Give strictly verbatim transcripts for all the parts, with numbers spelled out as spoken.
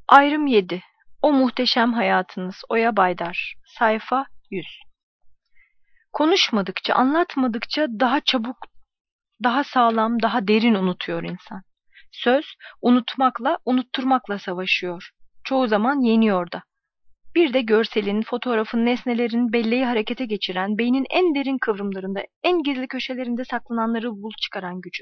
Ayrım yedi. O muhteşem hayatınız. Oya Baydar. Sayfa yüz. Konuşmadıkça, anlatmadıkça daha çabuk, daha sağlam, daha derin unutuyor insan. Söz, unutmakla, unutturmakla savaşıyor. Çoğu zaman yeniyor da. Bir de görselin, fotoğrafın, nesnelerin belleği harekete geçiren, beynin en derin kıvrımlarında, en gizli köşelerinde saklananları bul çıkaran gücü.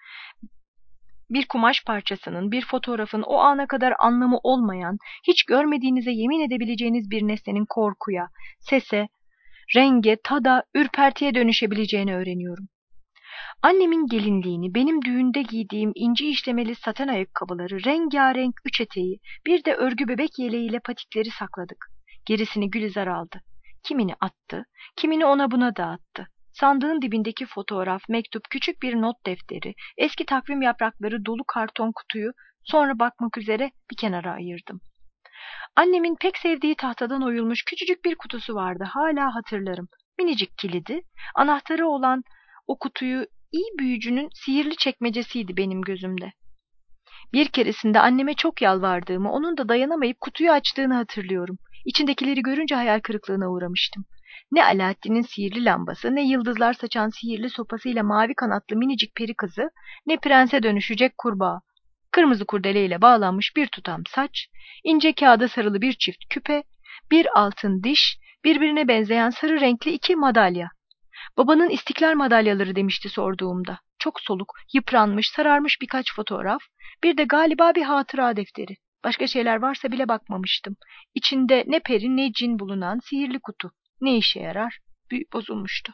Bir kumaş parçasının, bir fotoğrafın o ana kadar anlamı olmayan, hiç görmediğinize yemin edebileceğiniz bir nesnenin korkuya, sese, renge, tada, ürpertiye dönüşebileceğini öğreniyorum. Annemin gelinliğini, benim düğünde giydiğim inci işlemeli saten ayakkabıları, rengarenk üç eteği, bir de örgü bebek yeleğiyle patikleri sakladık. Gerisini Gülizar aldı. Kimini attı, kimini ona buna dağıttı. Sandığın dibindeki fotoğraf, mektup, küçük bir not defteri, eski takvim yaprakları dolu karton kutuyu sonra bakmak üzere bir kenara ayırdım. Annemin pek sevdiği tahtadan oyulmuş küçücük bir kutusu vardı. Hala hatırlarım. Minicik kilidi, anahtarı olan o kutuyu iyi büyücünün sihirli çekmecesiydi benim gözümde. Bir keresinde anneme çok yalvardığımı, onun da dayanamayıp kutuyu açtığını hatırlıyorum. İçindekileri görünce hayal kırıklığına uğramıştım. Ne Alaaddin'in sihirli lambası, ne yıldızlar saçan sihirli sopasıyla mavi kanatlı minicik peri kızı, ne prense dönüşecek kurbağa. Kırmızı kurdeleyle bağlanmış bir tutam saç, ince kağıda sarılı bir çift küpe, bir altın diş, birbirine benzeyen sarı renkli iki madalya. Babanın istiklal madalyaları demişti sorduğumda. Çok soluk, yıpranmış, sararmış birkaç fotoğraf, bir de galiba bir hatıra defteri. Başka şeyler varsa bile bakmamıştım. İçinde ne peri ne cin bulunan sihirli kutu. Ne işe yarar? Büyük bozulmuştu.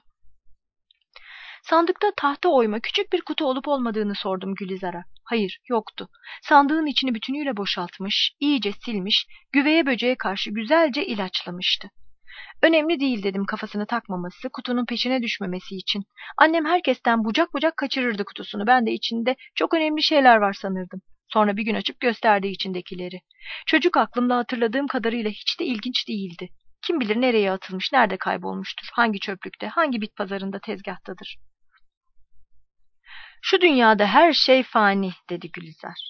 Sandıkta tahta oyma küçük bir kutu olup olmadığını sordum Gülizar'a. Hayır, yoktu. Sandığın içini bütünüyle boşaltmış, iyice silmiş, güveye böceğe karşı güzelce ilaçlamıştı. Önemli değil dedim kafasını takmaması, kutunun peşine düşmemesi için. Annem herkesten bucak bucak kaçırırdı kutusunu. Ben de içinde çok önemli şeyler var sanırdım. Sonra bir gün açıp gösterdi içindekileri. Çocuk aklımda hatırladığım kadarıyla hiç de ilginç değildi. Kim bilir nereye atılmış, nerede kaybolmuştur, hangi çöplükte, hangi bit pazarında tezgahtadır. Şu dünyada her şey fani, dedi Gülizar.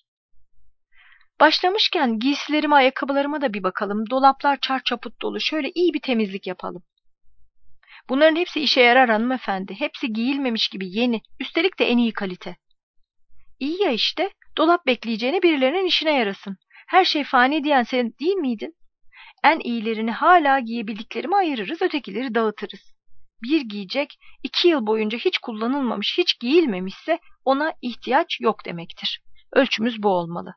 Başlamışken giysilerime, ayakkabılarıma da bir bakalım. Dolaplar çarçaput dolu. Şöyle iyi bir temizlik yapalım. Bunların hepsi işe yarar hanımefendi. Hepsi giyilmemiş gibi yeni. Üstelik de en iyi kalite. İyi ya işte. Dolap bekleyeceğine birilerinin işine yarasın. Her şey fani diyen sen değil miydin? En iyilerini hala giyebildiklerimi ayırırız, ötekileri dağıtırız. Bir giyecek, iki yıl boyunca hiç kullanılmamış, hiç giyilmemişse ona ihtiyaç yok demektir. Ölçümüz bu olmalı.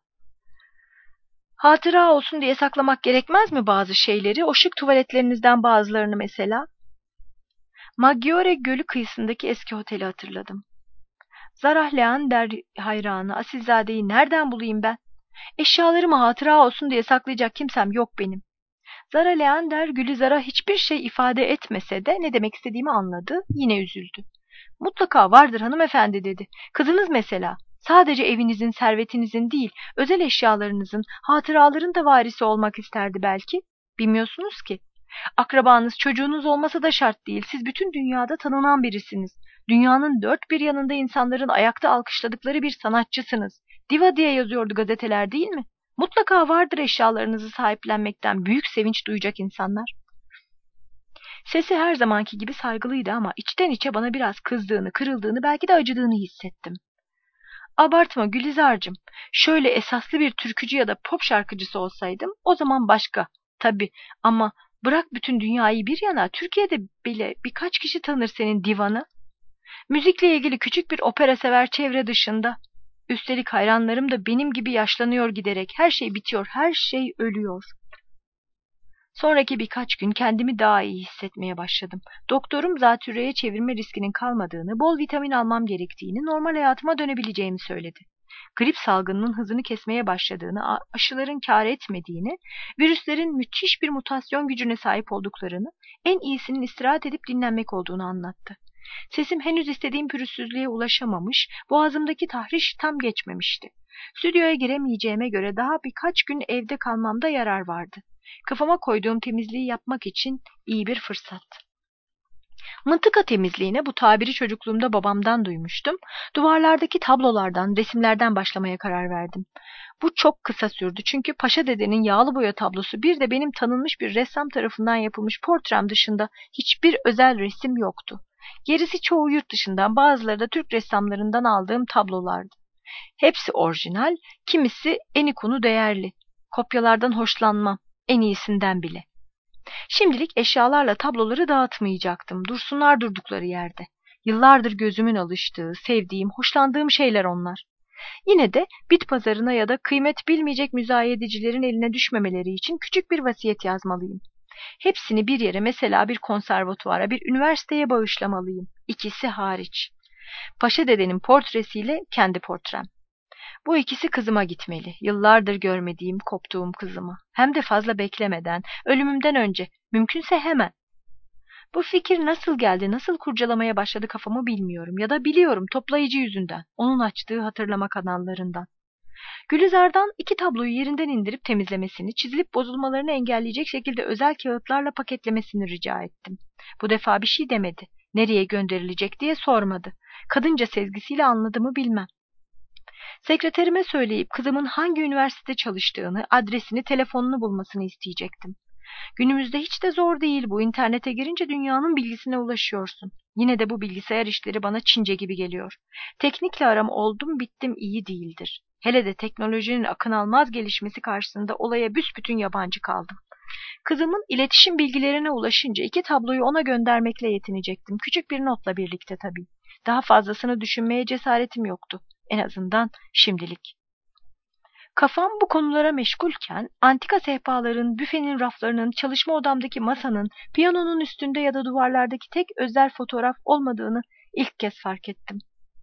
Hatıra olsun diye saklamak gerekmez mi bazı şeyleri? O şık tuvaletlerinizden bazılarını mesela. Maggiore Gölü kıyısındaki eski oteli hatırladım. Zarah Leander hayranı Asilzade'yi nereden bulayım ben? Eşyalarımı hatıra olsun diye saklayacak kimsem yok benim. Zara Leander Gülizar'a hiçbir şey ifade etmese de ne demek istediğimi anladı, yine üzüldü. Mutlaka vardır hanımefendi dedi. Kızınız mesela. Sadece evinizin, servetinizin değil, özel eşyalarınızın, hatıraların da varisi olmak isterdi belki. Bilmiyorsunuz ki. Akrabanız, çocuğunuz olmasa da şart değil. Siz bütün dünyada tanınan birisiniz. Dünyanın dört bir yanında insanların ayakta alkışladıkları bir sanatçısınız. Diva diye yazıyordu gazeteler değil mi? Mutlaka vardır eşyalarınızı sahiplenmekten büyük sevinç duyacak insanlar. Sesi her zamanki gibi saygılıydı ama içten içe bana biraz kızdığını, kırıldığını, belki de acıdığını hissettim. Abartma Gülizar'cığım. Şöyle esaslı bir türkücü ya da pop şarkıcısı olsaydım o zaman başka. Tabii ama bırak bütün dünyayı bir yana, Türkiye'de bile birkaç kişi tanır senin divanı. Müzikle ilgili küçük bir opera sever çevre dışında. Üstelik hayranlarım da benim gibi yaşlanıyor giderek. Her şey bitiyor, her şey ölüyor. Sonraki birkaç gün kendimi daha iyi hissetmeye başladım. Doktorum zatürreye çevirme riskinin kalmadığını, bol vitamin almam gerektiğini, normal hayatıma dönebileceğimi söyledi. Grip salgınının hızını kesmeye başladığını, aşıların kâr etmediğini, virüslerin müthiş bir mutasyon gücüne sahip olduklarını, en iyisinin istirahat edip dinlenmek olduğunu anlattı. Sesim henüz istediğim pürüzsüzlüğe ulaşamamış, boğazımdaki tahriş tam geçmemişti. Stüdyoya giremeyeceğime göre daha birkaç gün evde kalmamda yarar vardı. Kafama koyduğum temizliği yapmak için iyi bir fırsat. Mıntıka temizliğine bu tabiri çocukluğumda babamdan duymuştum. Duvarlardaki tablolardan, resimlerden başlamaya karar verdim. Bu çok kısa sürdü çünkü Paşa Dede'nin yağlı boya tablosu bir de benim tanınmış bir ressam tarafından yapılmış portrem dışında hiçbir özel resim yoktu. Gerisi çoğu yurt dışından, bazıları da Türk ressamlarından aldığım tablolardı. Hepsi orijinal, kimisi en ikonu değerli. Kopyalardan hoşlanmam, en iyisinden bile. Şimdilik eşyalarla tabloları dağıtmayacaktım. Dursunlar durdukları yerde. Yıllardır gözümün alıştığı, sevdiğim, hoşlandığım şeyler onlar. Yine de bit pazarına ya da kıymet bilmeyecek müzayedecilerin eline düşmemeleri için küçük bir vasiyet yazmalıyım. Hepsini bir yere, mesela bir konservatuvara, bir üniversiteye bağışlamalıyım. İkisi hariç. Paşa Dede'nin portresiyle kendi portrem. Bu ikisi kızıma gitmeli. Yıllardır görmediğim, koptuğum kızıma. Hem de fazla beklemeden, ölümümden önce, mümkünse hemen. Bu fikir nasıl geldi, nasıl kurcalamaya başladı kafamı bilmiyorum. Ya da biliyorum, toplayıcı yüzünden, onun açtığı hatırlama kanallarından. Gülizar'dan iki tabloyu yerinden indirip temizlemesini, çizilip bozulmalarını engelleyecek şekilde özel kağıtlarla paketlemesini rica ettim. Bu defa bir şey demedi. Nereye gönderilecek diye sormadı. Kadınca sezgisiyle anladığımı bilmem. Sekreterime söyleyip kızımın hangi üniversitede çalıştığını, adresini, telefonunu bulmasını isteyecektim. Günümüzde hiç de zor değil bu. İnternete girince dünyanın bilgisine ulaşıyorsun. Yine de bu bilgisayar işleri bana Çince gibi geliyor. Teknikle aram oldum bittim iyi değildir. Hele de teknolojinin akın almaz gelişmesi karşısında olaya büsbütün yabancı kaldım. Kızımın iletişim bilgilerine ulaşınca iki tabloyu ona göndermekle yetinecektim. Küçük bir notla birlikte tabii. Daha fazlasını düşünmeye cesaretim yoktu. En azından şimdilik. Kafam bu konulara meşgulken antika sehpaların, büfenin raflarının, çalışma odamdaki masanın, piyanonun üstünde ya da duvarlardaki tek özel fotoğraf olmadığını ilk kez fark ettim.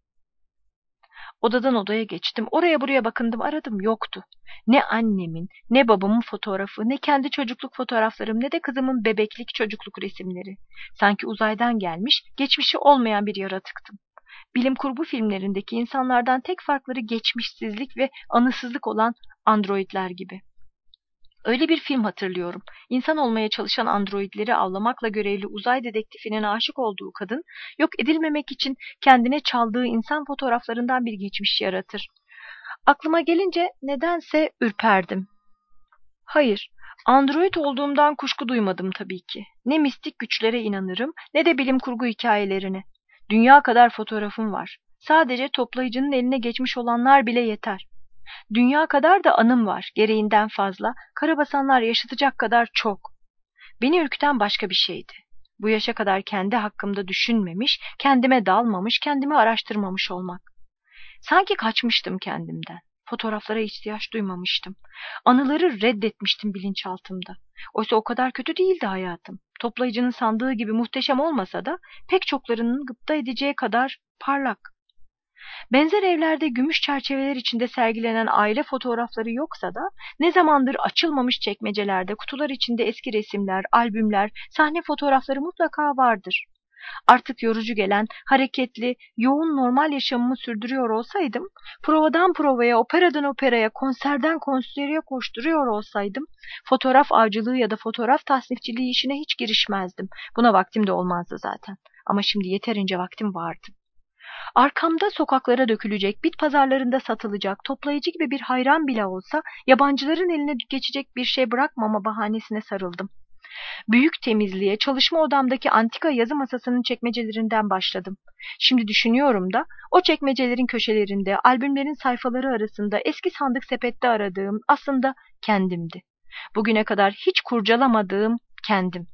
Odadan odaya geçtim. Oraya buraya bakındım, aradım, yoktu. Ne annemin, ne babamın fotoğrafı, ne kendi çocukluk fotoğraflarım, ne de kızımın bebeklik çocukluk resimleri. Sanki uzaydan gelmiş, geçmişi olmayan bir yaratıktım. Bilim kurgu filmlerindeki insanlardan tek farkları geçmişsizlik ve anısızlık olan androidler gibi. Öyle bir film hatırlıyorum. İnsan olmaya çalışan androidleri avlamakla görevli uzay dedektifinin aşık olduğu kadın, yok edilmemek için kendine çaldığı insan fotoğraflarından bir geçmiş yaratır. Aklıma gelince nedense ürperdim. Hayır, android olduğumdan kuşku duymadım tabii ki. Ne mistik güçlere inanırım, ne de bilim kurgu hikayelerine. Dünya kadar fotoğrafım var. Sadece toplayıcının eline geçmiş olanlar bile yeter. Dünya kadar da anım var, gereğinden fazla, karabasanlar yaşatacak kadar çok. Beni ürküten başka bir şeydi. Bu yaşa kadar kendi hakkımda düşünmemiş, kendime dalmamış, kendimi araştırmamış olmak. Sanki kaçmıştım kendimden. Fotoğraflara ihtiyaç duymamıştım. Anıları reddetmiştim bilinçaltımda. Oysa o kadar kötü değildi hayatım. Toplayıcının sandığı gibi muhteşem olmasa da pek çoklarının gıpta edeceği kadar parlak. Benzer evlerde gümüş çerçeveler içinde sergilenen aile fotoğrafları yoksa da ne zamandır açılmamış çekmecelerde kutular içinde eski resimler, albümler, sahne fotoğrafları mutlaka vardır. Artık yorucu gelen, hareketli, yoğun normal yaşamımı sürdürüyor olsaydım, provadan provaya, operadan operaya, konserden konsere koşturuyor olsaydım, fotoğraf avcılığı ya da fotoğraf tasnifçiliği işine hiç girişmezdim. Buna vaktim de olmazdı zaten. Ama şimdi yeterince vaktim vardı. Arkamda sokaklara dökülecek, bit pazarlarında satılacak, toplayıcı gibi bir hayran bile olsa, yabancıların eline geçecek bir şey bırakmama bahanesine sarıldım. Büyük temizliğe çalışma odamdaki antika yazı masasının çekmecelerinden başladım. Şimdi düşünüyorum da o çekmecelerin köşelerinde, albümlerin sayfaları arasında eski sandık sepette aradığım aslında kendimdi. Bugüne kadar hiç kurcalamadığım kendim.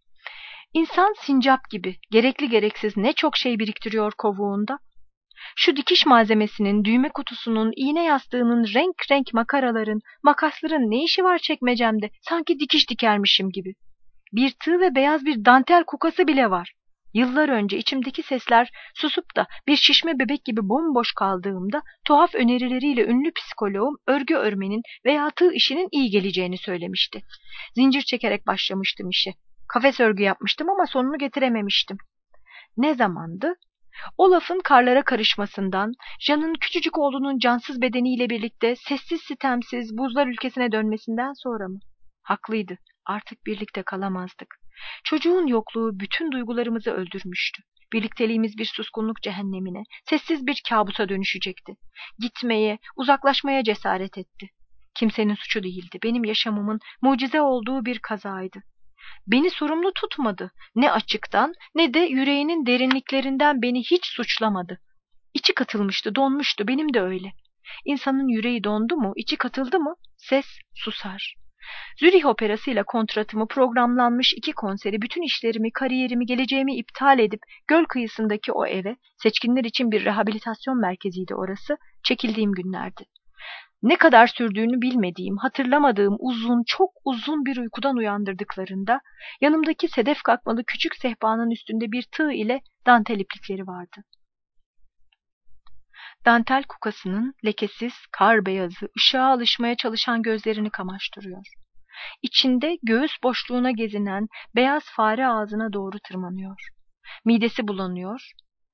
İnsan sincap gibi gerekli gereksiz ne çok şey biriktiriyor kovuğunda. Şu dikiş malzemesinin, düğme kutusunun, iğne yastığının, renk renk makaraların, makasların ne işi var çekmecemde? Sanki dikiş dikermişim gibi. Bir tığ ve beyaz bir dantel kukası bile var. Yıllar önce içimdeki sesler susup da bir şişme bebek gibi bomboş kaldığımda tuhaf önerileriyle ünlü psikoloğum örgü örmenin veya tığ işinin iyi geleceğini söylemişti. Zincir çekerek başlamıştım işe. Kafes örgü yapmıştım ama sonunu getirememiştim. Ne zamandı? O lafın karlara karışmasından, Jan'ın küçücük oğlunun cansız bedeniyle birlikte sessiz sitemsiz buzlar ülkesine dönmesinden sonra mı? Haklıydı. Artık birlikte kalamazdık. Çocuğun yokluğu bütün duygularımızı öldürmüştü. Birlikteliğimiz bir suskunluk cehennemine, sessiz bir kabusa dönüşecekti. Gitmeye, uzaklaşmaya cesaret etti. Kimsenin suçu değildi. Benim yaşamımın mucize olduğu bir kazaydı. Beni sorumlu tutmadı. Ne açıktan ne de yüreğinin derinliklerinden beni hiç suçlamadı. İçi katılmıştı, donmuştu. Benim de öyle. İnsanın yüreği dondu mu, içi katıldı mı, ses susar. Zürih Operası'yla kontratımı, programlanmış iki konseri, bütün işlerimi, kariyerimi, geleceğimi iptal edip göl kıyısındaki o eve, seçkinler için bir rehabilitasyon merkeziydi orası, çekildiğim günlerdi. Ne kadar sürdüğünü bilmediğim, hatırlamadığım uzun, çok uzun bir uykudan uyandırdıklarında, yanımdaki sedef kakmalı küçük sehpanın üstünde bir tığ ile dantel iplikleri vardı. Dantel kukasının lekesiz, kar beyazı, ışığa alışmaya çalışan gözlerini kamaştırıyor. İçinde göğüs boşluğuna gezinen beyaz fare ağzına doğru tırmanıyor. Midesi bulanıyor.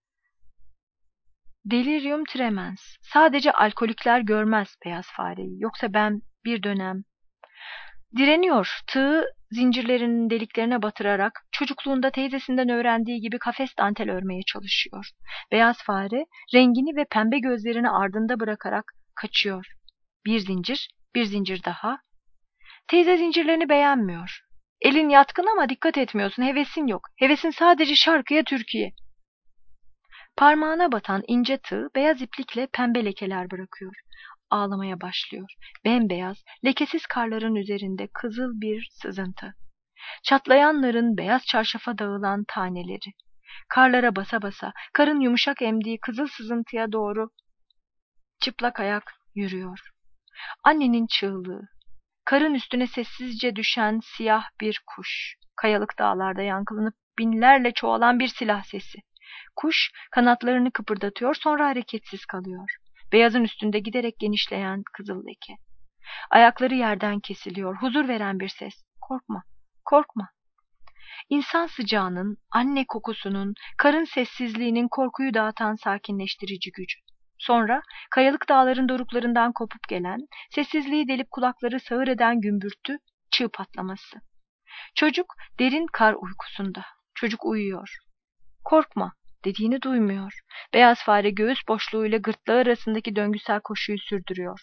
Delirium tremens. Sadece alkolikler görmez beyaz fareyi. Yoksa ben bir dönem... Direniyor. Tığı zincirlerinin deliklerine batırarak çocukluğunda teyzesinden öğrendiği gibi kafes dantel örmeye çalışıyor. Beyaz fare rengini ve pembe gözlerini ardında bırakarak kaçıyor. Bir zincir, bir zincir daha. Teyze zincirlerini beğenmiyor. Elin yatkın ama dikkat etmiyorsun. Hevesin yok. Hevesin sadece şarkıya, türküye. Parmağına batan ince tığ beyaz iplikle pembe lekeler bırakıyor. Ağlamaya başlıyor. Bembeyaz, lekesiz karların üzerinde kızıl bir sızıntı. Çatlayanların beyaz çarşafa dağılan taneleri. Karlara basa basa, karın yumuşak emdiği kızıl sızıntıya doğru çıplak ayak yürüyor. Annenin çığlığı. Karın üstüne sessizce düşen siyah bir kuş. Kayalık dağlarda yankılanıp binlerle çoğalan bir silah sesi. Kuş kanatlarını kıpırdatıyor, sonra hareketsiz kalıyor. Beyazın üstünde giderek genişleyen kızıl leke. Ayakları yerden kesiliyor, huzur veren bir ses. Korkma, korkma. İnsan sıcağının, anne kokusunun, karın sessizliğinin korkuyu dağıtan sakinleştirici gücü. Sonra kayalık dağların doruklarından kopup gelen, sessizliği delip kulakları sağır eden gümbürtü, çığ patlaması. Çocuk derin kar uykusunda. Çocuk uyuyor. Korkma dediğini duymuyor. Beyaz fare göğüs boşluğuyla gırtlağı arasındaki döngüsel koşuyu sürdürüyor.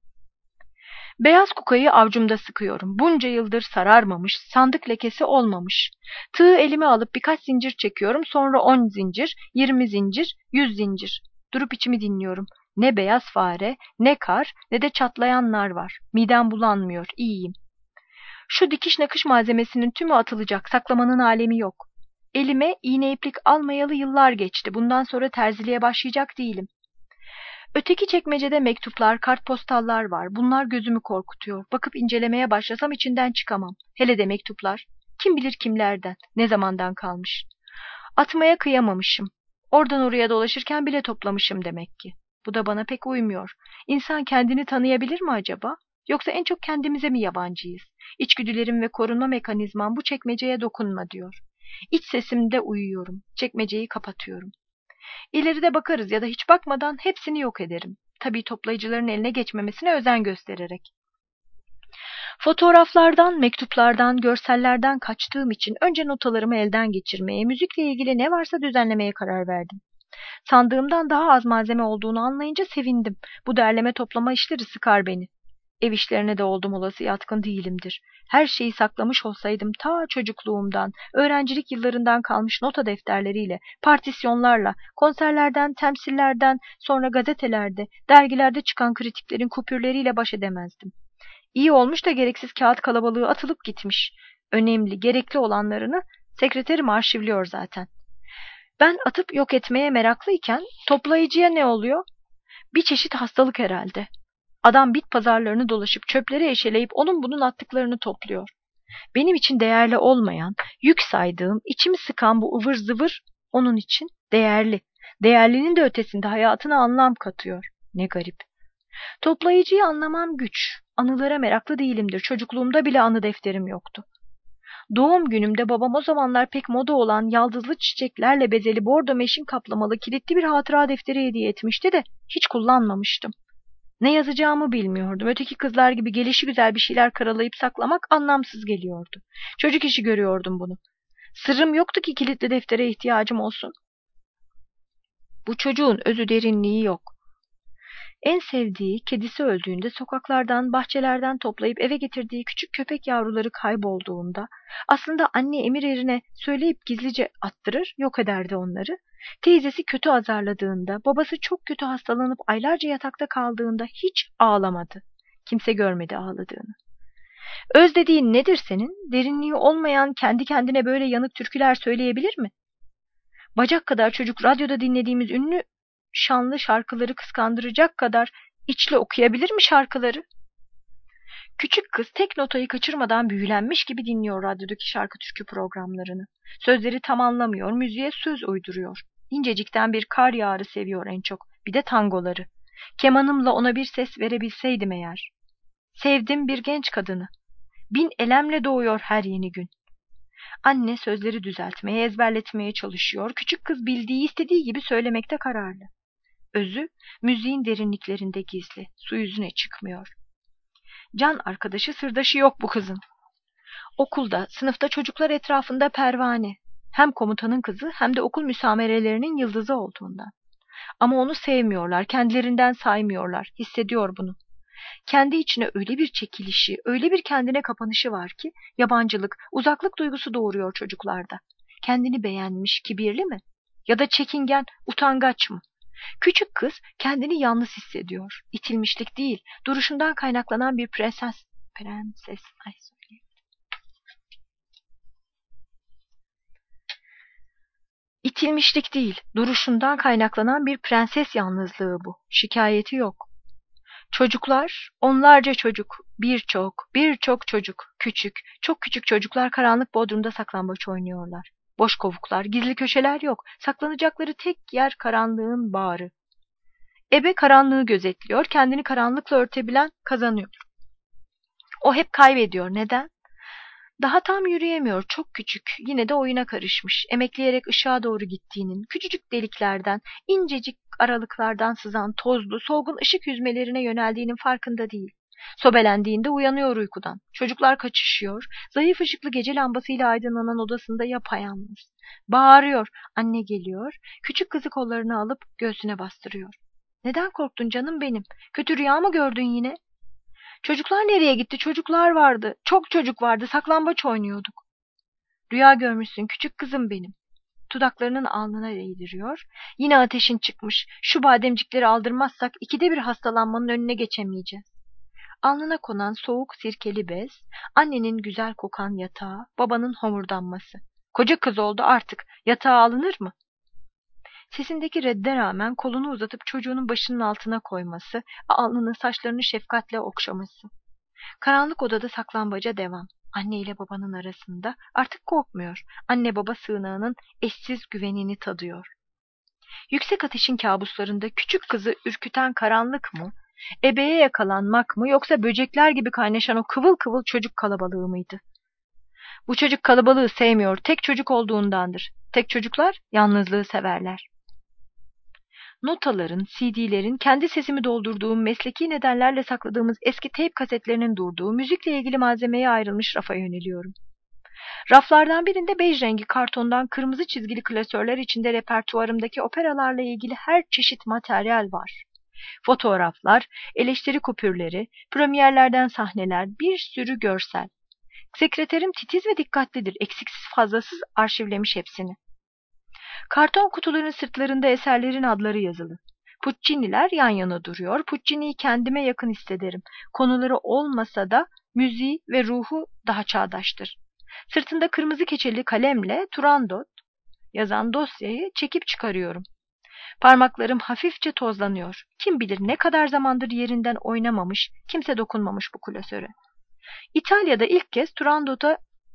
Beyaz kukayı avcumda sıkıyorum. Bunca yıldır sararmamış, sandık lekesi olmamış. Tığı elime alıp birkaç zincir çekiyorum. Sonra on zincir, yirmi zincir, yüz zincir. Durup içimi dinliyorum. Ne beyaz fare, ne kar, ne de çatlayan nar var. Midem bulanmıyor, iyiyim. Şu dikiş nakış malzemesinin tümü atılacak, saklamanın alemi yok. Elime iğne iplik almayalı yıllar geçti. Bundan sonra terziliğe başlayacak değilim. Öteki çekmecede mektuplar, kartpostallar var. Bunlar gözümü korkutuyor. Bakıp incelemeye başlasam içinden çıkamam. Hele de mektuplar. Kim bilir kimlerden, ne zamandan kalmış. Atmaya kıyamamışım. Oradan oraya dolaşırken bile toplamışım demek ki. Bu da bana pek uymuyor. İnsan kendini tanıyabilir mi acaba? Yoksa en çok kendimize mi yabancıyız? İçgüdülerim ve korunma mekanizmam bu çekmeceye dokunma diyor. İç sesimde uyuyorum. Çekmeceyi kapatıyorum. İleride bakarız ya da hiç bakmadan hepsini yok ederim. Tabii toplayıcıların eline geçmemesine özen göstererek. Fotoğraflardan, mektuplardan, görsellerden kaçtığım için önce notalarımı elden geçirmeye, müzikle ilgili ne varsa düzenlemeye karar verdim. Sandığımdan daha az malzeme olduğunu anlayınca sevindim. Bu derleme toplama işleri sıkar beni. Ev işlerine de oldum olası yatkın değilimdir. Her şeyi saklamış olsaydım ta çocukluğumdan, öğrencilik yıllarından kalmış nota defterleriyle, partisyonlarla, konserlerden, temsillerden, sonra gazetelerde, dergilerde çıkan kritiklerin kupürleriyle baş edemezdim. İyi olmuş da gereksiz kağıt kalabalığı atılıp gitmiş. Önemli, gerekli olanlarını sekreterim arşivliyor zaten. Ben atıp yok etmeye meraklıyken toplayıcıya ne oluyor? Bir çeşit hastalık herhalde. Adam bit pazarlarını dolaşıp çöpleri eşeleyip onun bunun attıklarını topluyor. Benim için değerli olmayan, yük saydığım, içimi sıkan bu ıvır zıvır onun için değerli. Değerlinin de ötesinde hayatına anlam katıyor. Ne garip. Toplayıcıyı anlamam güç. Anılara meraklı değilimdir. Çocukluğumda bile anı defterim yoktu. Doğum günümde babam o zamanlar pek moda olan yaldızlı çiçeklerle bezeli bordo meşin kaplamalı kilitli bir hatıra defteri hediye etmişti de hiç kullanmamıştım. Ne yazacağımı bilmiyordum. Öteki kızlar gibi gelişigüzel bir şeyler karalayıp saklamak anlamsız geliyordu. Çocuk işi görüyordum bunu. Sırrım yoktu ki kilitli deftere ihtiyacım olsun. Bu çocuğun özü derinliği yok. En sevdiği kedisi öldüğünde sokaklardan, bahçelerden toplayıp eve getirdiği küçük köpek yavruları kaybolduğunda aslında anne emir yerine söyleyip gizlice attırır, yok ederdi onları. Teyzesi kötü azarladığında, babası çok kötü hastalanıp aylarca yatakta kaldığında hiç ağlamadı. Kimse görmedi ağladığını. Öz dediğin nedir senin? Derinliği olmayan kendi kendine böyle yanık türküler söyleyebilir mi? Bacak kadar çocuk radyoda dinlediğimiz ünlü şanlı şarkıları kıskandıracak kadar içli okuyabilir mi şarkıları? Küçük kız tek notayı kaçırmadan büyülenmiş gibi dinliyor radyodaki şarkı türkü programlarını. Sözleri tam anlamıyor, müziğe söz uyduruyor. İncecikten bir kar yağarı seviyor en çok. Bir de tangoları. Kemanımla ona bir ses verebilseydim eğer. Sevdim bir genç kadını. Bin elemle doğuyor her yeni gün. Anne sözleri düzeltmeye, ezberletmeye çalışıyor. Küçük kız bildiği, istediği gibi söylemekte kararlı. Özü, müziğin derinliklerinde gizli. Su yüzüne çıkmıyor. Can arkadaşı, sırdaşı yok bu kızın. Okulda, sınıfta çocuklar etrafında pervane. Hem komutanın kızı hem de okul müsamerelerinin yıldızı olduğundan. Ama onu sevmiyorlar, kendilerinden saymıyorlar. Hissediyor bunu. Kendi içine öyle bir çekilişi, öyle bir kendine kapanışı var ki yabancılık, uzaklık duygusu doğuruyor çocuklarda. Kendini beğenmiş, kibirli mi? Ya da çekingen, utangaç mı? Küçük kız kendini yalnız hissediyor. İtilmişlik değil, duruşundan kaynaklanan bir prenses... Prenses... Ay söyleyeyim. İtilmişlik değil, duruşundan kaynaklanan bir prenses yalnızlığı bu. Şikayeti yok. Çocuklar, onlarca çocuk, birçok, birçok çocuk, küçük, çok küçük çocuklar karanlık bodrumda saklambaç oynuyorlar. Boş kovuklar, gizli köşeler yok. Saklanacakları tek yer karanlığın bağrı. Ebe karanlığı gözetliyor, kendini karanlıkla örtebilen kazanıyor. O hep kaybediyor. Neden? Daha tam yürüyemiyor, çok küçük, yine de oyuna karışmış, emekleyerek ışığa doğru gittiğinin, küçücük deliklerden, incecik aralıklardan sızan tozlu, solgun ışık yüzmelerine yöneldiğinin farkında değil. Sobelendiğinde uyanıyor uykudan. Çocuklar kaçışıyor, zayıf ışıklı gece lambasıyla aydınlanan odasında yapayalnız. Bağırıyor, anne geliyor, küçük kızı kollarına alıp göğsüne bastırıyor. Neden korktun canım benim? Kötü rüya mı gördün yine? Çocuklar nereye gitti? Çocuklar vardı. Çok çocuk vardı. Saklambaç oynuyorduk. Rüya görmüşsün küçük kızım benim. Dudaklarının alnına eğdiriyor. Yine ateşin çıkmış. Şu bademcikleri aldırmazsak ikide bir hastalanmanın önüne geçemeyeceğiz. Alnına konan soğuk sirkeli bez, annenin güzel kokan yatağı, babanın homurdanması. Koca kız oldu artık. Yatağa alınır mı? Sesindeki redde rağmen kolunu uzatıp çocuğunun başının altına koyması, alnını saçlarını şefkatle okşaması. Karanlık odada saklambaca devam. Anne ile babanın arasında artık korkmuyor. Anne baba sığınağının eşsiz güvenini tadıyor. Yüksek ateşin kabuslarında küçük kızı ürküten karanlık mı? Ebeye yakalanmak mı yoksa böcekler gibi kaynaşan o kıvıl kıvıl çocuk kalabalığı mıydı? Bu çocuk kalabalığı sevmiyor. Tek çocuk olduğundandır. Tek çocuklar yalnızlığı severler. Notaların, C D'lerin, kendi sesimi doldurduğum, mesleki nedenlerle sakladığımız eski teyp kasetlerinin durduğu, müzikle ilgili malzemeye ayrılmış rafa yöneliyorum. Raflardan birinde bej rengi kartondan kırmızı çizgili klasörler içinde repertuarımdaki operalarla ilgili her çeşit materyal var. Fotoğraflar, eleştiri kupürleri, premierlerden sahneler, bir sürü görsel. Sekreterim titiz ve dikkatlidir, eksiksiz fazlasız arşivlemiş hepsini. Karton kutuların sırtlarında eserlerin adları yazılı. Puccini'ler yan yana duruyor. Puccini'yi kendime yakın hissederim. Konuları olmasa da müziği ve ruhu daha çağdaştır. Sırtında kırmızı keçeli kalemle Turandot yazan dosyayı çekip çıkarıyorum. Parmaklarım hafifçe tozlanıyor. Kim bilir ne kadar zamandır yerinden oynamamış, kimse dokunmamış bu klasöre. İtalya'da ilk kez Turandot'a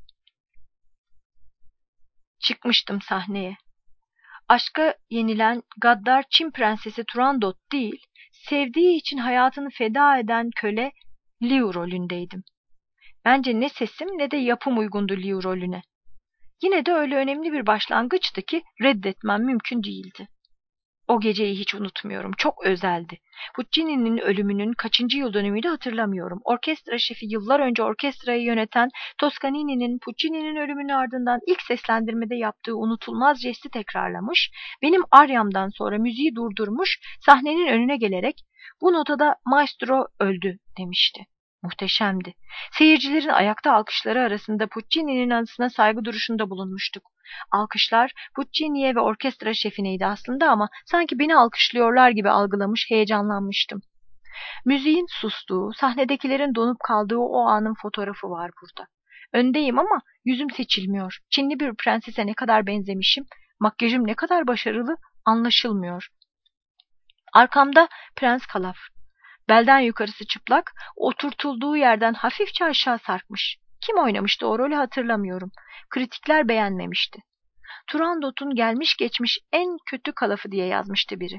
çıkmıştım sahneye. Aşka yenilen gaddar Çin prensesi Turandot değil, sevdiği için hayatını feda eden köle Liu rolündeydim. Bence ne sesim ne de yapım uygundu Liu rolüne. Yine de öyle önemli bir başlangıçtı ki reddetmem mümkün değildi. O geceyi hiç unutmuyorum. Çok özeldi. Puccini'nin ölümünün kaçıncı yıl dönümüydü hatırlamıyorum. Orkestra şefi yıllar önce orkestrayı yöneten Toscanini'nin Puccini'nin ölümünün ardından ilk seslendirmede yaptığı unutulmaz jesti tekrarlamış, benim aryamdan sonra müziği durdurmuş, sahnenin önüne gelerek "Bu notada maestro öldü" demişti. Muhteşemdi. Seyircilerin ayakta alkışları arasında Puccini'nin anısına saygı duruşunda bulunmuştuk. Alkışlar Puccini'ye ve orkestra şefineydi aslında ama sanki beni alkışlıyorlar gibi algılamış, heyecanlanmıştım. Müziğin sustuğu, sahnedekilerin donup kaldığı o anın fotoğrafı var burada. Öndeyim ama yüzüm seçilmiyor. Çinli bir prensese ne kadar benzemişim, makyajım ne kadar başarılı anlaşılmıyor. Arkamda Prens Kalaf. Belden yukarısı çıplak, oturtulduğu yerden hafifçe aşağı sarkmış. Kim oynamıştı o rolü hatırlamıyorum. Kritikler beğenmemişti. Turandot'un gelmiş geçmiş en kötü kalafı diye yazmıştı biri.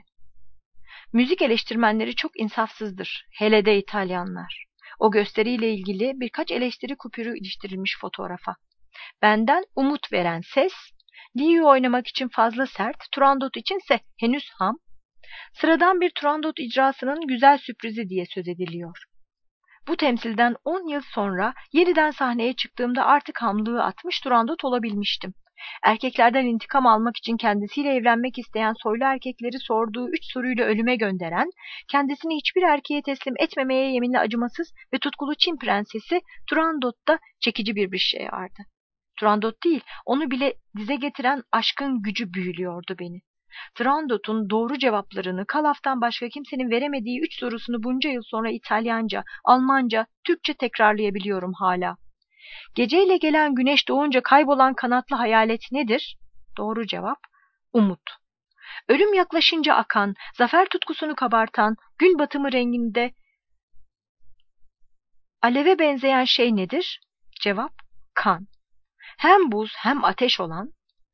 Müzik eleştirmenleri çok insafsızdır, hele de İtalyanlar. O gösteriyle ilgili birkaç eleştiri kupürü iliştirilmiş fotoğrafa. Benden umut veren ses, Leo'yu oynamak için fazla sert, Turandot içinse henüz ham, sıradan bir Turandot icrasının güzel sürprizi diye söz ediliyor. Bu temsilden on yıl sonra yeniden sahneye çıktığımda artık hamlığı atmış Turandot olabilmiştim. Erkeklerden intikam almak için kendisiyle evlenmek isteyen soylu erkekleri sorduğu üç soruyla ölüme gönderen, kendisini hiçbir erkeğe teslim etmemeye yeminli acımasız ve tutkulu Çin prensesi Turandot'ta çekici bir bir şey vardı. Turandot değil, onu bile dize getiren aşkın gücü büyülüyordu beni. Turandot'un doğru cevaplarını Kalaf'tan başka kimsenin veremediği üç sorusunu bunca yıl sonra İtalyanca, Almanca, Türkçe tekrarlayabiliyorum hala. Geceyle gelen güneş doğunca kaybolan kanatlı hayalet nedir? Doğru cevap, umut. Ölüm yaklaşınca akan, zafer tutkusunu kabartan, gün batımı renginde aleve benzeyen şey nedir? Cevap, kan. Hem buz hem ateş olan,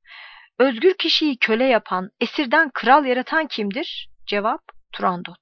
özgür kişiyi köle yapan, esirden kral yaratan kimdir? Cevap, Turandot.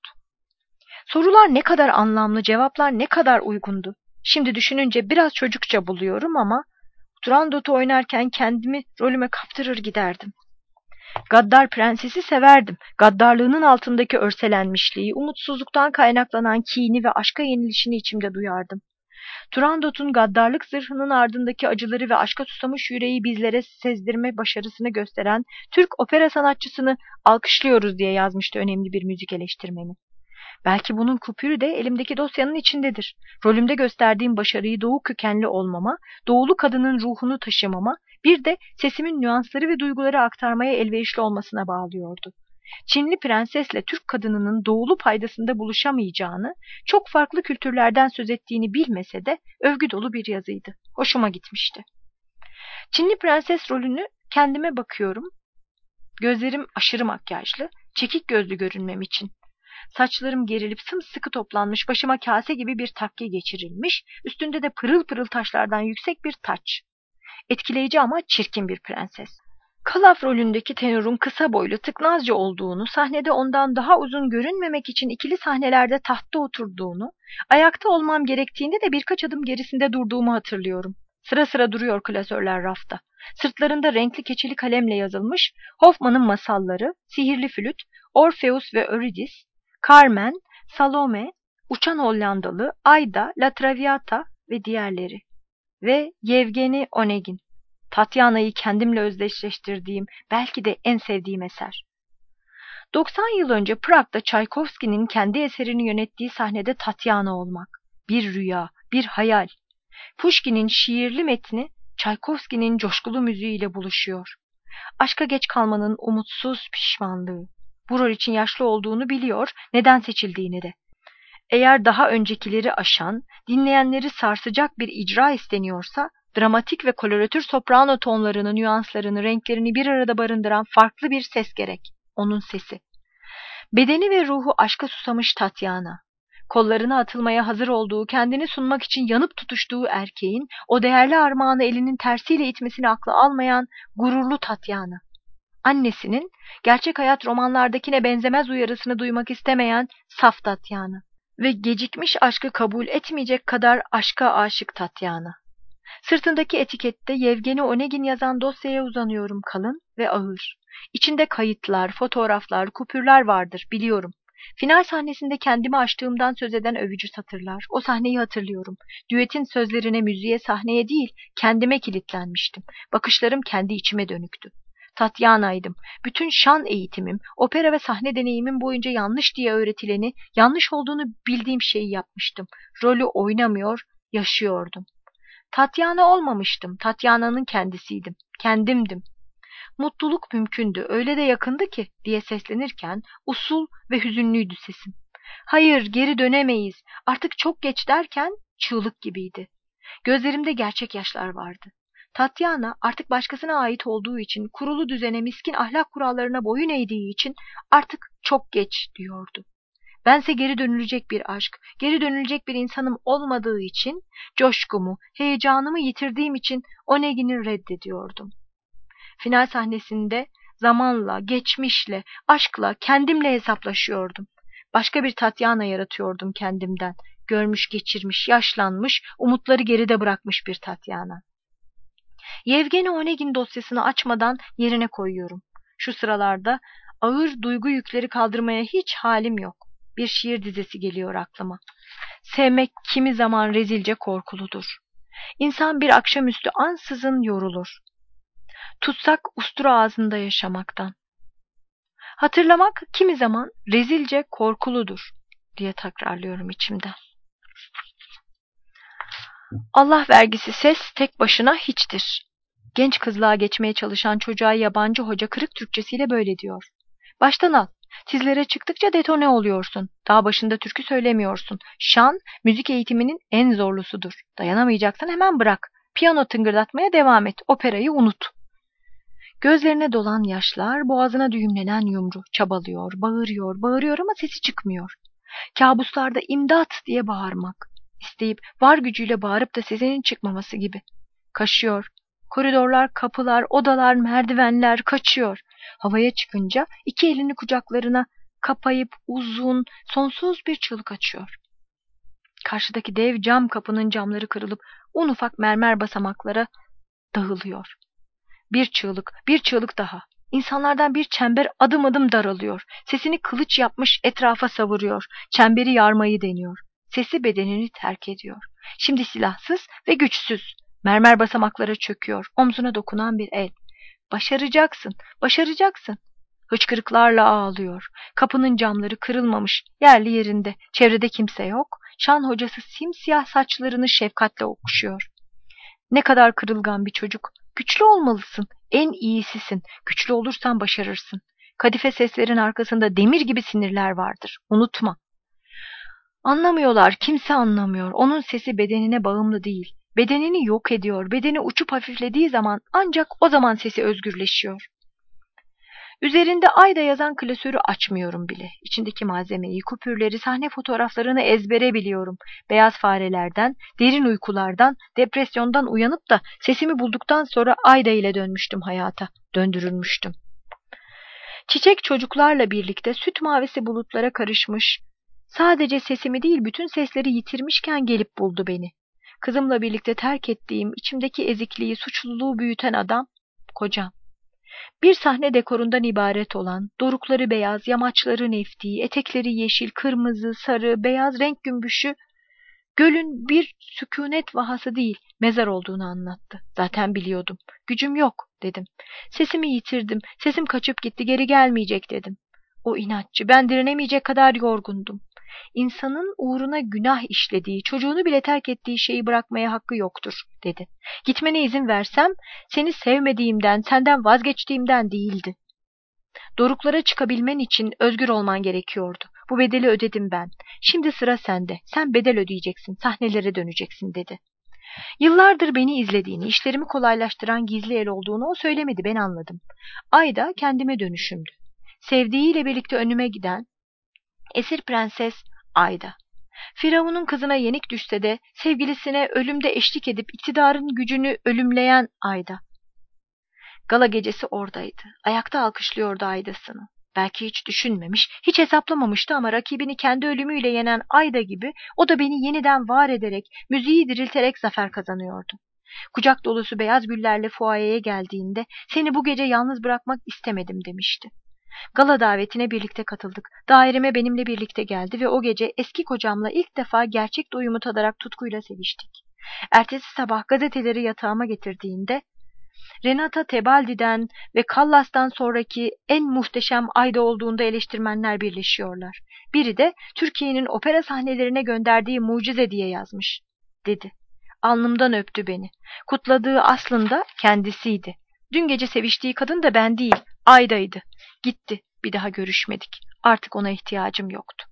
Sorular ne kadar anlamlı, cevaplar ne kadar uygundu. Şimdi düşününce biraz çocukça buluyorum ama Turandot'u oynarken kendimi rolüme kaptırır giderdim. Gaddar prensesi severdim. Gaddarlığının altındaki örselenmişliği, umutsuzluktan kaynaklanan kini ve aşka yenilişini içimde duyardım. Turandot'un gaddarlık zırhının ardındaki acıları ve aşka susamış yüreği bizlere sezdirme başarısını gösteren Türk opera sanatçısını alkışlıyoruz diye yazmıştı önemli bir müzik eleştirmeni. Belki bunun kupürü de elimdeki dosyanın içindedir. Rolümde gösterdiğim başarıyı doğu kökenli olmama, doğulu kadının ruhunu taşımama, bir de sesimin nüansları ve duyguları aktarmaya elverişli olmasına bağlıyordu. Çinli prensesle Türk kadınının doğulu paydasında buluşamayacağını, çok farklı kültürlerden söz ettiğini bilmese de övgü dolu bir yazıydı. Hoşuma gitmişti. Çinli prenses rolünü kendime bakıyorum. Gözlerim aşırı makyajlı, çekik gözlü görünmem için. Saçlarım gerilip sımsıkı toplanmış, başıma kase gibi bir takke geçirilmiş, üstünde de pırıl pırıl taşlardan yüksek bir taç. Etkileyici ama çirkin bir prenses. Kalaf rolündeki tenorun kısa boylu, tıknazca olduğunu, sahnede ondan daha uzun görünmemek için ikili sahnelerde tahtta oturduğunu, ayakta olmam gerektiğinde de birkaç adım gerisinde durduğumu hatırlıyorum. Sıra sıra duruyor klasörler rafta. Sırtlarında renkli keçeli kalemle yazılmış Hoffman'ın masalları, Sihirli Flüt, Orpheus ve Eurydice, Carmen, Salome, Uçan Hollandalı, Aida, La Traviata ve diğerleri. Ve Yevgeni Onegin. Tatyana'yı kendimle özdeşleştirdiğim, belki de en sevdiğim eser. doksan yıl önce Prag'da Çaykovski'nin kendi eserini yönettiği sahnede Tatyana olmak. Bir rüya, bir hayal. Pushkin'in şiirli metni Çaykovski'nin coşkulu müziğiyle buluşuyor. Aşka geç kalmanın umutsuz pişmanlığı. Bu rol için yaşlı olduğunu biliyor, neden seçildiğini de. Eğer daha öncekileri aşan, dinleyenleri sarsacak bir icra isteniyorsa, dramatik ve koloratür soprano tonlarını, nüanslarını, renklerini bir arada barındıran farklı bir ses gerek. Onun sesi. Bedeni ve ruhu aşka susamış Tatyana. Kollarına atılmaya hazır olduğu, kendini sunmak için yanıp tutuştuğu erkeğin, o değerli armağanı elinin tersiyle itmesini aklı almayan gururlu Tatyana. Annesinin, gerçek hayat romanlardakine benzemez uyarısını duymak istemeyen saf Tatyana. Ve gecikmiş aşkı kabul etmeyecek kadar aşka aşık Tatyana. Sırtındaki etikette Yevgeni Onegin yazan dosyaya uzanıyorum, kalın ve ağır. İçinde kayıtlar, fotoğraflar, kupürler vardır, biliyorum. Final sahnesinde kendimi aştığımdan söz eden övücü satırlar. O sahneyi hatırlıyorum. Düetin sözlerine, müziğe, sahneye değil, kendime kilitlenmiştim. Bakışlarım kendi içime dönüktü. Tatyana'ydım. Bütün şan eğitimim, opera ve sahne deneyimim boyunca yanlış diye öğretileni, yanlış olduğunu bildiğim şeyi yapmıştım. Rolü oynamıyor, yaşıyordum. Tatyana olmamıştım. Tatyana'nın kendisiydim. Kendimdim. Mutluluk mümkündü, öyle de yakındı ki diye seslenirken usul ve hüzünlüydü sesim. Hayır, geri dönemeyiz. Artık çok geç derken çığlık gibiydi. Gözlerimde gerçek yaşlar vardı. Tatyana artık başkasına ait olduğu için, kurulu düzene, miskin ahlak kurallarına boyun eğdiği için artık çok geç diyordu. Bense geri dönülecek bir aşk, geri dönülecek bir insanım olmadığı için, coşkumu, heyecanımı yitirdiğim için Onegin'i reddediyordum. Final sahnesinde zamanla, geçmişle, aşkla, kendimle hesaplaşıyordum. Başka bir Tatyana yaratıyordum kendimden. Görmüş, geçirmiş, yaşlanmış, umutları geride bırakmış bir Tatyana. Yevgeni Onegin dosyasını açmadan yerine koyuyorum. Şu sıralarda ağır duygu yükleri kaldırmaya hiç halim yok. Bir şiir dizesi geliyor aklıma. Sevmek kimi zaman rezilce korkuludur. İnsan bir akşamüstü ansızın yorulur. Tutsak ustura ağzında yaşamaktan. Hatırlamak kimi zaman rezilce korkuludur diye tekrarlıyorum içimden. Allah vergisi ses tek başına hiçtir. Genç kızlığa geçmeye çalışan çocuğa yabancı hoca kırık Türkçesiyle böyle diyor. Baştan al. Tizlere çıktıkça detone oluyorsun. Daha başında türkü söylemiyorsun. Şan, müzik eğitiminin en zorlusudur. Dayanamayacaksan hemen bırak. Piyano tıngırdatmaya devam et. Operayı unut. Gözlerine dolan yaşlar, boğazına düğümlenen yumru. Çabalıyor, bağırıyor, bağırıyor ama sesi çıkmıyor. Kabuslarda imdat diye bağırmak. İsteyip var gücüyle bağırıp da sesinin çıkmaması gibi. Kaşıyor. Koridorlar, kapılar, odalar, merdivenler kaçıyor. Havaya çıkınca iki elini kucaklarına kapayıp uzun, sonsuz bir çığlık açıyor. Karşıdaki dev cam kapının camları kırılıp un ufak mermer basamaklara dağılıyor. Bir çığlık, bir çığlık daha. İnsanlardan bir çember adım adım daralıyor. Sesini kılıç yapmış etrafa savuruyor. Çemberi yarmayı deniyor. Sesi bedenini terk ediyor. Şimdi silahsız ve güçsüz. Mermer basamaklara çöküyor. Omzuna dokunan bir el. Başaracaksın, başaracaksın. Hıçkırıklarla ağlıyor. Kapının camları kırılmamış, yerli yerinde. Çevrede kimse yok. Şan hocası simsiyah saçlarını şefkatle okşuyor. Ne kadar kırılgan bir çocuk. Güçlü olmalısın. En iyisisin. Güçlü olursan başarırsın. Kadife seslerin arkasında demir gibi sinirler vardır. Unutma. Anlamıyorlar. Kimse anlamıyor. Onun sesi bedenine bağımlı değil. Bedenini yok ediyor. Bedeni uçup hafiflediği zaman ancak o zaman sesi özgürleşiyor. Üzerinde Ayda yazan klasörü açmıyorum bile. İçindeki malzemeyi, kupürleri, sahne fotoğraflarını ezbere biliyorum. Beyaz farelerden, derin uykulardan, depresyondan uyanıp da sesimi bulduktan sonra Ayda ile dönmüştüm hayata, döndürülmüştüm. Çiçek çocuklarla birlikte süt mavisi bulutlara karışmış, sadece sesimi değil bütün sesleri yitirmişken gelip buldu beni. Kızımla birlikte terk ettiğim, içimdeki ezikliği, suçluluğu büyüten adam, kocam. Bir sahne dekorundan ibaret olan, dorukları beyaz, yamaçları nefti, etekleri yeşil, kırmızı, sarı, beyaz renk gümbüşü, gölün bir sükunet vahası değil, mezar olduğunu anlattı. Zaten biliyordum. Gücüm yok, dedim. Sesimi yitirdim, sesim kaçıp gitti, geri gelmeyecek dedim. O inatçı, ben direnemeyecek kadar yorgundum. İnsanın uğruna günah işlediği, çocuğunu bile terk ettiği şeyi bırakmaya hakkı yoktur, dedi. Gitmene izin versem, seni sevmediğimden, senden vazgeçtiğimden değildi. Doruklara çıkabilmen için özgür olman gerekiyordu. Bu bedeli ödedim ben. Şimdi sıra sende. Sen bedel ödeyeceksin, sahnelere döneceksin, dedi. Yıllardır beni izlediğini, işlerimi kolaylaştıran gizli el olduğunu o söylemedi, ben anladım. Ayda kendime dönüşümdü. Sevdiğiyle birlikte önüme giden, esir prenses Ayda. Firavun'un kızına yenik düşse de sevgilisine ölümde eşlik edip iktidarın gücünü ölümleyen Ayda. Gala gecesi oradaydı. Ayakta alkışlıyordu Ayda'sını. Belki hiç düşünmemiş, hiç hesaplamamıştı ama rakibini kendi ölümüyle yenen Ayda gibi o da beni yeniden var ederek, müziği dirilterek zafer kazanıyordu. Kucak dolusu beyaz güllerle fuayeye geldiğinde seni bu gece yalnız bırakmak istemedim demişti. Gala davetine birlikte katıldık. Daireme benimle birlikte geldi ve o gece eski kocamla ilk defa gerçek doyumu tadarak tutkuyla seviştik. Ertesi sabah gazeteleri yatağıma getirdiğinde Renata Tebaldi'den ve Callas'tan sonraki en muhteşem ayda olduğunda eleştirmenler birleşiyorlar. Biri de Türkiye'nin opera sahnelerine gönderdiği mucize diye yazmış, dedi. Alnımdan öptü beni. Kutladığı aslında kendisiydi. Dün gece seviştiği kadın da ben değil, Ayda'ydı. Gitti, bir daha görüşmedik. Artık ona ihtiyacım yoktu.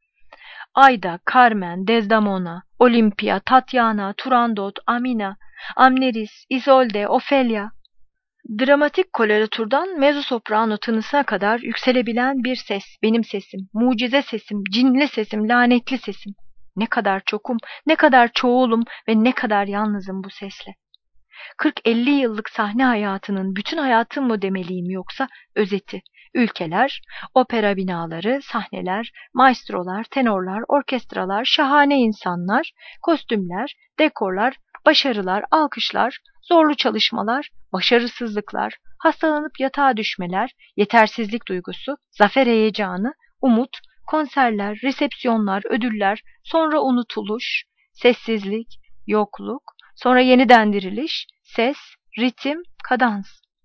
Ayda, Carmen, Desdemona, Olimpia, Tatiana, Turandot, Amina, Amneris, Isolde, Ofelia. Dramatik koloraturdan mezzosoprano tınısına kadar yükselebilen bir ses, benim sesim, mucize sesim, cinli sesim, lanetli sesim. Ne kadar çokum, ne kadar çoğulum ve ne kadar yalnızım bu sesle. kırk elli yıllık sahne hayatının bütün hayatım mı demeliyim yoksa özeti, ülkeler, opera binaları, sahneler, maestrolar, tenorlar, orkestralar, şahane insanlar, kostümler, dekorlar, başarılar, alkışlar, zorlu çalışmalar, başarısızlıklar, hastalanıp yatağa düşmeler, yetersizlik duygusu, zafer heyecanı, umut, konserler, resepsiyonlar, ödüller, sonra unutuluş, sessizlik, yokluk, sonra yeniden diriliş, ses, ritim, kadans.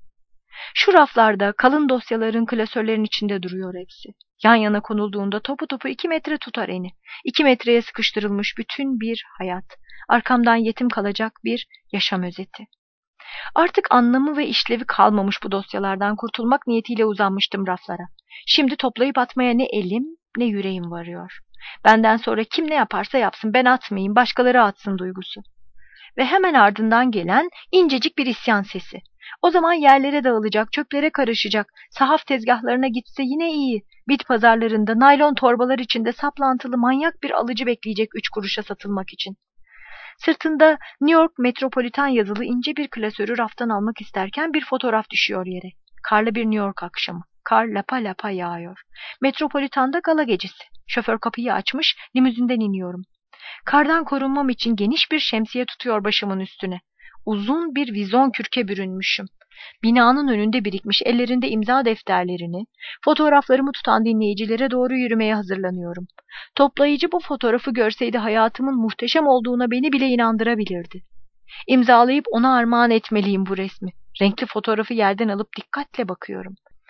Şu raflarda kalın dosyaların klasörlerin içinde duruyor hepsi. Yan yana konulduğunda topu topu iki metre tutar eni. İki metreye sıkıştırılmış bütün bir hayat. Arkamdan yetim kalacak bir yaşam özeti. Artık anlamı ve işlevi kalmamış bu dosyalardan kurtulmak niyetiyle uzanmıştım raflara. Şimdi toplayıp atmaya ne elim ne yüreğim varıyor. Benden sonra kim ne yaparsa yapsın, ben atmayayım, başkaları atsın duygusu. Ve hemen ardından gelen incecik bir isyan sesi. O zaman yerlere dağılacak, çöplere karışacak, sahaf tezgahlarına gitse yine iyi. Bit pazarlarında naylon torbalar içinde saplantılı manyak bir alıcı bekleyecek üç kuruşa satılmak için. Sırtında New York Metropolitan yazılı ince bir klasörü raftan almak isterken bir fotoğraf düşüyor yere. Karlı bir New York akşamı. Kar lapa lapa yağıyor. Metropolitan'da gala gecesi. Şoför kapıyı açmış, limuzinden iniyorum. Kardan korunmam için geniş bir şemsiye tutuyor başımın üstüne. Uzun bir vizon kürke bürünmüşüm. Binanın önünde birikmiş ellerinde imza defterlerini, fotoğraflarımı tutan dinleyicilere doğru yürümeye hazırlanıyorum. Toplayıcı bu fotoğrafı görseydi hayatımın muhteşem olduğuna beni bile inandırabilirdi. İmzalayıp ona armağan etmeliyim bu resmi. Renkli fotoğrafı yerden alıp dikkatle bakıyorum.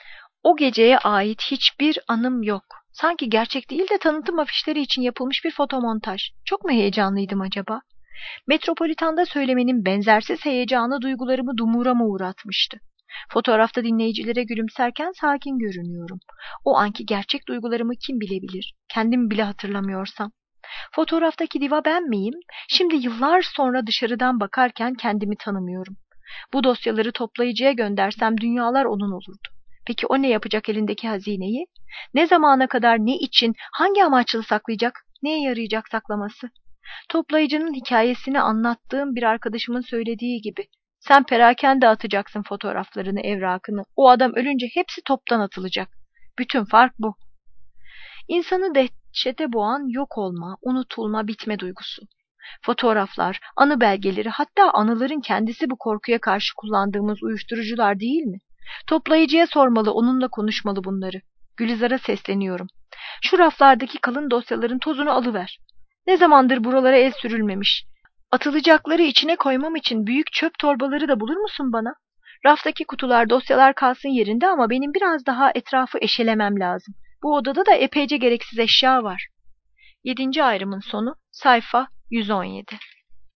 O geceye ait hiçbir anım yok. Sanki gerçek değil de tanıtım afişleri için yapılmış bir fotomontaj. Çok mu heyecanlıydım acaba? Metropolitan'da söylemenin benzersiz heyecanı duygularımı dumura mı uğratmıştı? Fotoğrafta dinleyicilere gülümserken sakin görünüyorum. O anki gerçek duygularımı kim bilebilir? Kendimi bile hatırlamıyorsam. Fotoğraftaki diva ben miyim? Şimdi yıllar sonra dışarıdan bakarken kendimi tanımıyorum. Bu dosyaları toplayıcıya göndersem dünyalar onun olurdu. Peki o ne yapacak elindeki hazineyi? Ne zamana kadar, ne için, hangi amaçla saklayacak, neye yarayacak saklaması? Toplayıcının hikayesini anlattığım bir arkadaşımın söylediği gibi, sen perakende atacaksın fotoğraflarını, evrakını. O adam ölünce hepsi toptan atılacak. Bütün fark bu. İnsanı dehşete boğan yok olma, unutulma, bitme duygusu. Fotoğraflar, anı belgeleri, hatta anıların kendisi bu korkuya karşı kullandığımız uyuşturucular değil mi? Toplayıcıya sormalı, onunla konuşmalı bunları. Gülizar'a sesleniyorum. Şu raflardaki kalın dosyaların tozunu alıver. Ne zamandır buralara el sürülmemiş. Atılacakları içine koymam için büyük çöp torbaları da bulur musun bana? Raftaki kutular, dosyalar kalsın yerinde ama benim biraz daha etrafı eşelemem lazım. Bu odada da epeyce gereksiz eşya var. Yedinci ayrımın sonu, sayfa yüz on yedi.